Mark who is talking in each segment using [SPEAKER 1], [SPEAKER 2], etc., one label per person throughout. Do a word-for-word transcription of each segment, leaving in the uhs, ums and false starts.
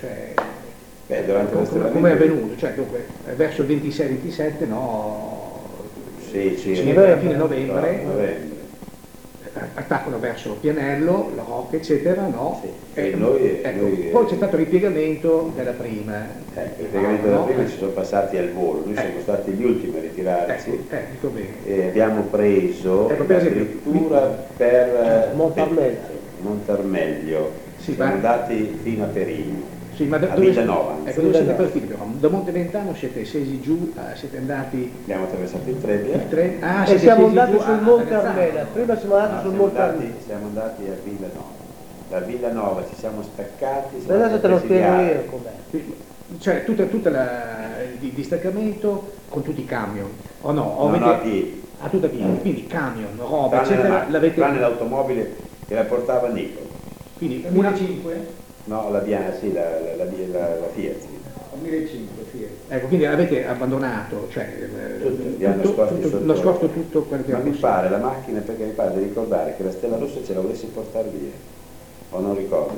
[SPEAKER 1] Cioè,
[SPEAKER 2] Beh, durante
[SPEAKER 1] come, come è avvenuto? Cioè, dunque, verso il ventisei ventisette, no?
[SPEAKER 2] Sì, sì,
[SPEAKER 1] sì,
[SPEAKER 2] novembre,
[SPEAKER 1] fine novembre,
[SPEAKER 2] no, novembre.
[SPEAKER 1] attaccano verso Pianello, la Rocca, eccetera, no?
[SPEAKER 2] Sì,
[SPEAKER 1] E,
[SPEAKER 2] e noi,
[SPEAKER 1] ecco,
[SPEAKER 2] noi,
[SPEAKER 1] poi c'è stato il ripiegamento della prima.
[SPEAKER 2] Eh, il piegamento della
[SPEAKER 1] no?
[SPEAKER 2] prima ci sono passati al volo, noi
[SPEAKER 1] eh.
[SPEAKER 2] siamo stati gli ultimi a ritirarci
[SPEAKER 1] ecco, eh, dico bene.
[SPEAKER 2] e abbiamo preso
[SPEAKER 1] ecco, per
[SPEAKER 2] addirittura per
[SPEAKER 3] Montarmeglio.
[SPEAKER 2] Montarmeglio,
[SPEAKER 1] sì,
[SPEAKER 2] siamo
[SPEAKER 1] ma...
[SPEAKER 2] andati fino a Perini.
[SPEAKER 1] Sì, ma da,
[SPEAKER 2] a
[SPEAKER 1] dove,
[SPEAKER 2] Villanova.
[SPEAKER 1] Ecco, dove siete partiti però? Da Monteventano siete scesi giù, eh, siete andati...
[SPEAKER 2] Abbiamo attraversato il Trebbia.
[SPEAKER 1] Il tre... ah,
[SPEAKER 3] e siamo andati
[SPEAKER 1] giù,
[SPEAKER 3] sul
[SPEAKER 1] ah,
[SPEAKER 3] Monte Armena, prima siamo andati
[SPEAKER 2] no,
[SPEAKER 3] sul
[SPEAKER 2] siamo
[SPEAKER 3] Monte
[SPEAKER 2] andati,
[SPEAKER 3] Armena.
[SPEAKER 2] siamo andati a Villanova. Da Villanova ci siamo staccati.
[SPEAKER 3] Beh, adesso te lo spiego io com'è.
[SPEAKER 1] Cioè tutto tutta il distaccamento con tutti i camion, o no? O
[SPEAKER 2] no,
[SPEAKER 1] avete...
[SPEAKER 2] no, a piedi.
[SPEAKER 1] A tutta piedi, quindi camion, roba,
[SPEAKER 2] tranne
[SPEAKER 1] eccetera,
[SPEAKER 2] la,
[SPEAKER 1] l'avete...
[SPEAKER 2] tranne l'automobile che la portava Nicolo.
[SPEAKER 1] Quindi
[SPEAKER 4] una cinque?
[SPEAKER 2] No, la bianca, sì, la, la, la, la, la Fiat.
[SPEAKER 4] duemilacinque, Fiat.
[SPEAKER 1] Ecco, quindi avete abbandonato, cioè
[SPEAKER 2] tutto,
[SPEAKER 1] tutto,
[SPEAKER 2] tutto,
[SPEAKER 1] tutto,
[SPEAKER 2] tutto,
[SPEAKER 1] nascosto tutto quello che
[SPEAKER 2] ma
[SPEAKER 1] era
[SPEAKER 2] mi pare la macchina, perché mi pare di ricordare che la Stella Rossa ce la volessi portare via, o non ricordo.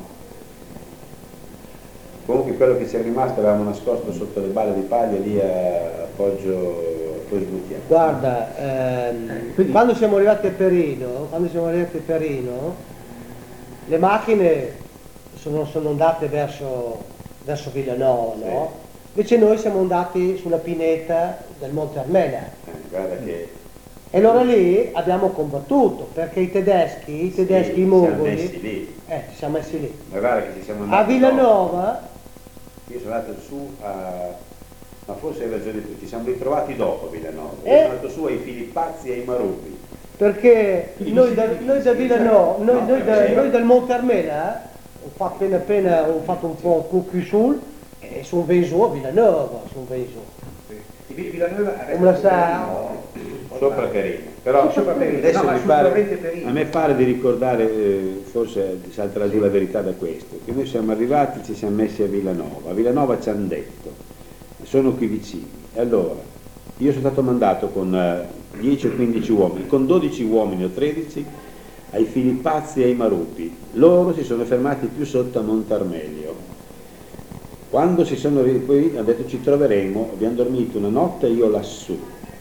[SPEAKER 2] Comunque quello che ci è rimasto avevamo nascosto sotto le balle di paglia lì a Poggio, Poggio Gutiérrez.
[SPEAKER 3] Guarda, ehm, eh, quindi... quando siamo arrivati a Perino, quando siamo arrivati a Perino, le macchine sono, sono andate verso, verso Villanova, sì. No? Invece noi siamo andati sulla pineta del Monte Armena.
[SPEAKER 2] Eh, guarda che...
[SPEAKER 3] E allora lì abbiamo combattuto, perché i tedeschi, i tedeschi, sì, i mongoli...
[SPEAKER 2] Ci siamo messi lì.
[SPEAKER 3] Eh, ci siamo messi lì.
[SPEAKER 2] Ma guarda che ci siamo andati
[SPEAKER 3] a Villanova...
[SPEAKER 2] Dopo. Io sono andato su a... ma forse hai ragione tu, ci siamo ritrovati dopo a Villanova. Io
[SPEAKER 3] eh?
[SPEAKER 2] sono andato su ai Filippazzi e ai Maruppi.
[SPEAKER 3] Perché noi da, noi da Villanova, noi, noi, da, noi dal Monte Armena, ho fatto appena appena, ho fatto un po' cucchi sul, e sono venuto a Villanova, sono venuto.
[SPEAKER 1] Villanova
[SPEAKER 3] come sa?
[SPEAKER 2] Sopra Perino. Però
[SPEAKER 1] sopra Perino.
[SPEAKER 2] adesso
[SPEAKER 1] No,
[SPEAKER 2] mi pare, a me pare di ricordare, eh, forse salterà giù la verità da questo, che noi siamo arrivati, ci siamo messi a Villanova. A Villanova ci hanno detto, sono qui vicini. E allora, io sono stato mandato con eh, dieci o quindici uomini, con dodici uomini o tredici, ai Filippazzi e ai Maruppi. Loro si sono fermati più sotto a Montarmeglio. Quando si sono poi hanno detto ci troveremo, abbiamo dormito una notte io lassù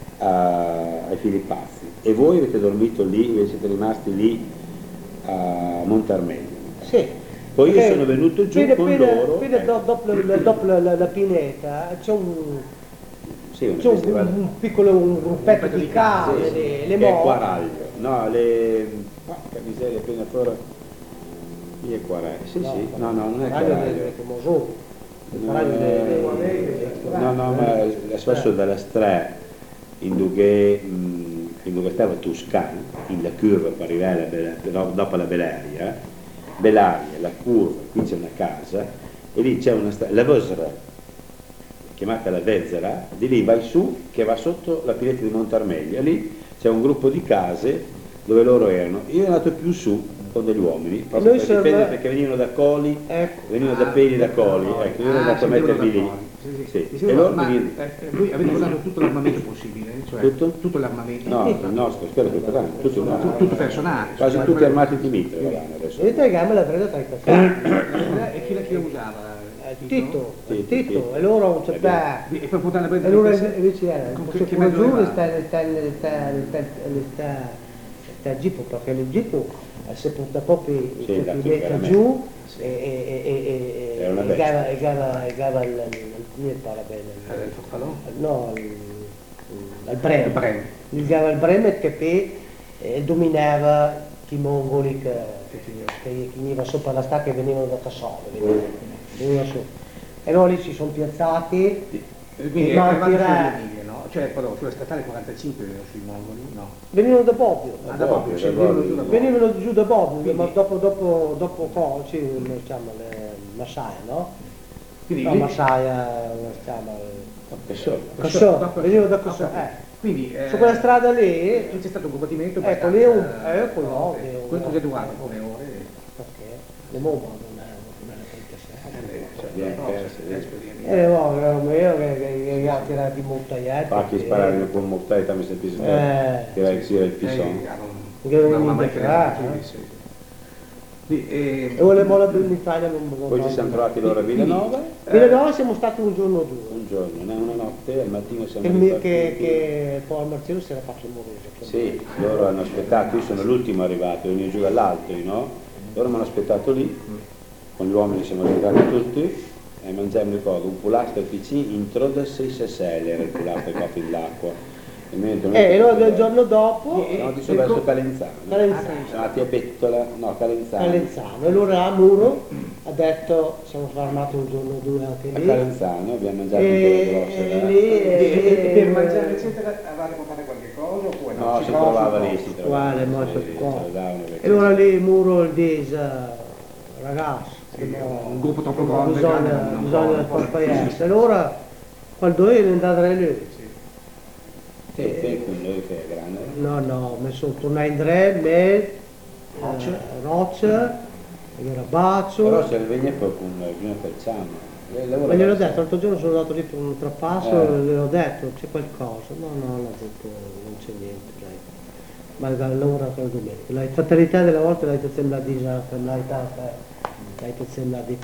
[SPEAKER 2] a, ai Filippazzi e voi avete dormito lì, siete rimasti lì a Montarmeglio.
[SPEAKER 3] Sì.
[SPEAKER 2] Poi io sono venuto giù
[SPEAKER 3] pena,
[SPEAKER 2] con
[SPEAKER 3] pena,
[SPEAKER 2] loro.
[SPEAKER 3] Pena,
[SPEAKER 2] ecco.
[SPEAKER 3] Dopo, dopo la, la, la pineta c'è un,
[SPEAKER 2] sì, un,
[SPEAKER 3] un, un piccolo un gruppetto di case, sì, le, le
[SPEAKER 2] mo. Quaraglio, no, le... porca miseria, appena fuori. Lì è Quaraglio, sì, no, sì, no, no, non è Quaraglio. No, no, no, ma spesso dalla strada in dove in dove stava Toscana, in la curva per arrivare alla, dopo la Belaria, Belaria, la curva, qui c'è una casa e lì c'è una strada, la Vesera, chiamata la Vezzera, di lì vai su che va sotto la pineta di Montarmeglio, e lì c'è un gruppo di case dove loro erano. Io ero andato più su con degli uomini, proprio per difendere, perché venivano da Coli, ecco. venivano da Peli da Coli, ecco, io ero andato ah, a mettermi lì. Sì, sì. Sì.
[SPEAKER 1] E loro ma, mi... eh, lui avete usato tutto l'armamento possibile, cioè
[SPEAKER 2] tutto?
[SPEAKER 1] tutto l'armamento?
[SPEAKER 2] No, il nostro, spero che tutto, tutto,
[SPEAKER 1] tutto, tutto personale.
[SPEAKER 2] Quasi
[SPEAKER 1] cioè,
[SPEAKER 2] tutti armati di mitra adesso.
[SPEAKER 3] E te gamma la presa tra i
[SPEAKER 1] passati. E chi la chi usava?
[SPEAKER 3] Tito, Tito, Tito, e loro un certo
[SPEAKER 1] e per poterla
[SPEAKER 3] prendere e loro invece era
[SPEAKER 1] come
[SPEAKER 3] giù sta sta Gippo, perché il Gippo si porta proprio giù e gava il come parla bene
[SPEAKER 1] il farfallò?
[SPEAKER 3] No, il Breme, il gava il Breme che poi dominava i mongoli che venivano sopra la strada, che venivano da Cassone, venivano su. E allora lì si sono piazzati,
[SPEAKER 1] quindi eravate sulle miglia, no? Cioè però sulla statale quarantacinque sui mongoli, no?
[SPEAKER 3] Venivano da Bobbio,
[SPEAKER 1] ah, da Bobbio, sì, venivano giù da Bobbio,
[SPEAKER 3] venivano giù da Bobbio, quindi... ma dopo dopo dopo poi sì, diciamo le Massaia, no? Quindi no, lì... Massaia, come si chiama? Cassone, venivano da Cassone, eh.
[SPEAKER 1] Quindi eh,
[SPEAKER 3] su quella strada lì
[SPEAKER 1] c'è stato un combattimento,
[SPEAKER 3] ecco lì un ecco no,
[SPEAKER 1] questo è durato come ore?
[SPEAKER 3] Perché le bombe non
[SPEAKER 2] Eh,
[SPEAKER 3] no, io che ha tirato i mortaieti.
[SPEAKER 2] Fa chi sparare con mortaia mi sentì che era il pisone.
[SPEAKER 1] Non ha mai creato. Sì, e...
[SPEAKER 3] e volevo in Italia non
[SPEAKER 2] Poi ci siamo trovati loro a Villanova.
[SPEAKER 3] Villanova siamo stati un giorno o due.
[SPEAKER 2] Un giorno, una notte, al mattino siamo
[SPEAKER 3] che,
[SPEAKER 2] ripartiti.
[SPEAKER 3] Che, che poi al Marcello si era fatto morire.
[SPEAKER 2] Sì, loro hanno aspettato, io sono l'ultimo arrivato, io venivo giù dall'alto, no? Loro mi hanno aspettato lì, con gli uomini siamo arrivati tutti e mangiamo, ricordo, un pulastro P C intro da sei sesselle era il pulastro qua fin l'acqua. E
[SPEAKER 3] eh, noi il giorno dopo
[SPEAKER 2] siamo andati su verso Calenzano.
[SPEAKER 3] Calenzano.
[SPEAKER 2] Siamo andati a Bettola, no, Calenzano.
[SPEAKER 3] Calenzano. E allora a Muro ha detto, siamo fermati un giorno o due anche lì.
[SPEAKER 2] A Calenzano abbiamo mangiato
[SPEAKER 3] e,
[SPEAKER 2] un po' grosso.
[SPEAKER 3] E, lì,
[SPEAKER 1] e, e, e per
[SPEAKER 3] e,
[SPEAKER 1] mangiare eccetera avevate portato qualche cosa oppure no?
[SPEAKER 2] No,
[SPEAKER 1] si,
[SPEAKER 2] si
[SPEAKER 1] trovava
[SPEAKER 2] trovava
[SPEAKER 1] sul
[SPEAKER 2] lì,
[SPEAKER 1] posto?
[SPEAKER 2] si trovava.
[SPEAKER 3] Quale, ma
[SPEAKER 2] Sì,
[SPEAKER 3] per
[SPEAKER 2] sì,
[SPEAKER 3] qua.
[SPEAKER 2] ce lo davano perché-
[SPEAKER 3] E allora lì Muro il Disa, ragazzi,
[SPEAKER 1] Sì,
[SPEAKER 3] no,
[SPEAKER 1] un gruppo troppo grande,
[SPEAKER 3] bisogna,
[SPEAKER 1] grande, non
[SPEAKER 3] bisogna
[SPEAKER 1] può-
[SPEAKER 3] far paese. Allora quando io andai lì,
[SPEAKER 2] E te con noi fai a grande?
[SPEAKER 3] no, no, mi sono tornato in tre, me,
[SPEAKER 1] Roccia.
[SPEAKER 3] eh, Roccia, era Baccio.
[SPEAKER 2] Però se ne viene poi con bisogna facciamo.
[SPEAKER 3] Ma gliel'ho detto, l'altro giorno sono andato lì per un trapasso,
[SPEAKER 2] Eh.
[SPEAKER 3] gliel'ho detto, c'è qualcosa. No, no, l'ha detto, non c'è niente, dai. Ma allora per domenica. La fatalità della volta l'hai sembra di l'hai sembra di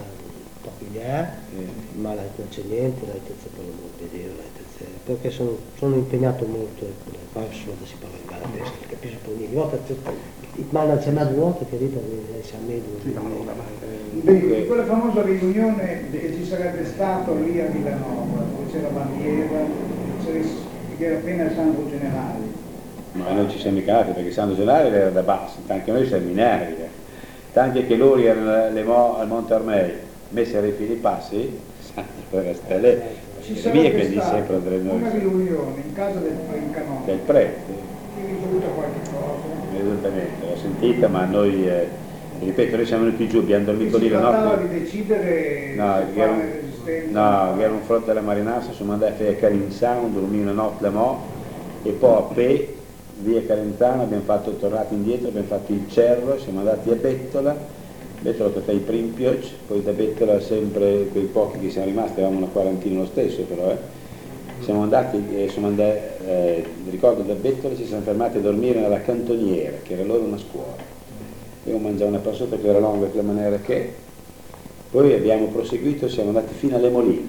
[SPEAKER 3] eh? Ma l'hai non c'è niente, l'hai per l'amor di Dio, l'hai perché sono, sono impegnato molto, ecco, poi solo si parla in gara destra, capisci per ogni volta, ma non c'è mai due volte che rita che si ammette.
[SPEAKER 4] Di quella famosa riunione che ci sarebbe stato lì a Villanova, dove c'era Bandiera, che era appena Santo Generale.
[SPEAKER 2] Ma noi ci siamo ricavati perché Santo Generale era da basso, anche noi siamo mineri, tanto che loro erano le mo, al Monte Ormei, messi ai fili passi, Santo Stelle,
[SPEAKER 4] Ci
[SPEAKER 2] via
[SPEAKER 4] sarebbe
[SPEAKER 2] che lì
[SPEAKER 4] stata
[SPEAKER 2] sempre andremo noi.
[SPEAKER 4] una riunione in casa del Canone,
[SPEAKER 2] Del prete,
[SPEAKER 4] che è risulta qualche cosa.
[SPEAKER 2] esattamente, l'ho sentita, ma noi, eh, ripeto, noi siamo venuti giù, abbiamo dormito
[SPEAKER 4] E
[SPEAKER 2] lì
[SPEAKER 4] si
[SPEAKER 2] la
[SPEAKER 4] trattava
[SPEAKER 2] notte.
[SPEAKER 4] di decidere
[SPEAKER 2] No,
[SPEAKER 4] se
[SPEAKER 2] che era un,
[SPEAKER 4] fare resistenza.
[SPEAKER 2] no, era un fronte alla Marinassa, siamo andati a Calenzano, dormì una notte la mo, e poi a Pe, via Calenzano, abbiamo fatto, tornato indietro, abbiamo fatto il Cerro, siamo andati a Bettola, Bettola per i primi Pioc, poi da Bettola sempre quei pochi che siamo rimasti, avevamo una quarantina lo stesso però, eh. Siamo andati, eh, siamo andati eh, ricordo da Bettola ci siamo fermati a dormire nella cantoniera, che era loro una scuola. Io mangiavo una passata che era lunga di quella maniera che, poi abbiamo proseguito, siamo andati fino alle Moline.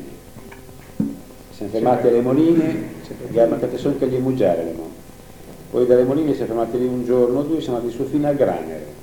[SPEAKER 2] Siamo fermati alle Moline, abbiamo mandato solo che gli muggere le mo. Poi dalle Moline siamo fermati lì un giorno o due, siamo andati su fino a Granere.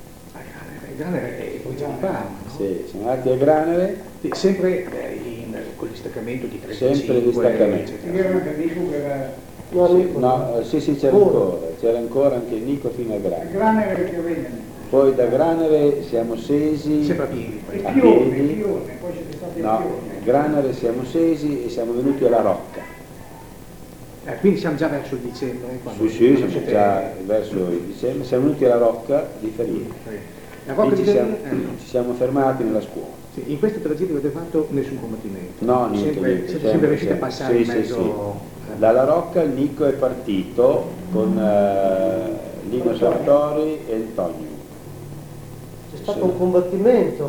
[SPEAKER 1] E poi ci riparano, no?
[SPEAKER 2] Sì, siamo andati a Granere.
[SPEAKER 1] Sì, sempre eh, in, con il distaccamento di trentacinque.
[SPEAKER 2] Sempre il distaccamento.
[SPEAKER 4] Io ero anche Nico che era
[SPEAKER 3] No,
[SPEAKER 2] Sì,
[SPEAKER 3] Nico,
[SPEAKER 2] no, eh, sì, sì, c'era ancora, c'era ancora anche Nico fino a
[SPEAKER 4] a
[SPEAKER 2] Granere.
[SPEAKER 4] Granere che pioveva.
[SPEAKER 2] Poi da Granere siamo scesi
[SPEAKER 1] Sempre a piedi.
[SPEAKER 4] E
[SPEAKER 2] a
[SPEAKER 4] Pione,
[SPEAKER 2] piedi.
[SPEAKER 4] Pione, poi siete stati a
[SPEAKER 2] No,
[SPEAKER 4] Pione.
[SPEAKER 2] Granere siamo scesi e siamo venuti alla Rocca.
[SPEAKER 1] Eh, quindi siamo già verso il dicembre. Quando,
[SPEAKER 2] Sì, sì,
[SPEAKER 1] quando
[SPEAKER 2] siamo
[SPEAKER 1] siete-
[SPEAKER 2] già verso il dicembre, siamo venuti alla Rocca di Ferriere.
[SPEAKER 1] La Rocca
[SPEAKER 2] Lì
[SPEAKER 1] di
[SPEAKER 2] ci siamo,
[SPEAKER 1] Ferriere, eh,
[SPEAKER 2] ci siamo fermati nella scuola.
[SPEAKER 1] sì, in questo tragitto avete fatto nessun combattimento.
[SPEAKER 2] No, niente,
[SPEAKER 1] sempre,
[SPEAKER 2] niente.
[SPEAKER 1] siete sempre riusciti a
[SPEAKER 2] sempre-
[SPEAKER 1] passare
[SPEAKER 2] sì,
[SPEAKER 1] in
[SPEAKER 2] sì,
[SPEAKER 1] mezzo.
[SPEAKER 2] sì. Dalla Rocca il Nico è partito con eh, Lino Sartori e il Tonio.
[SPEAKER 3] c'è stato un combattimento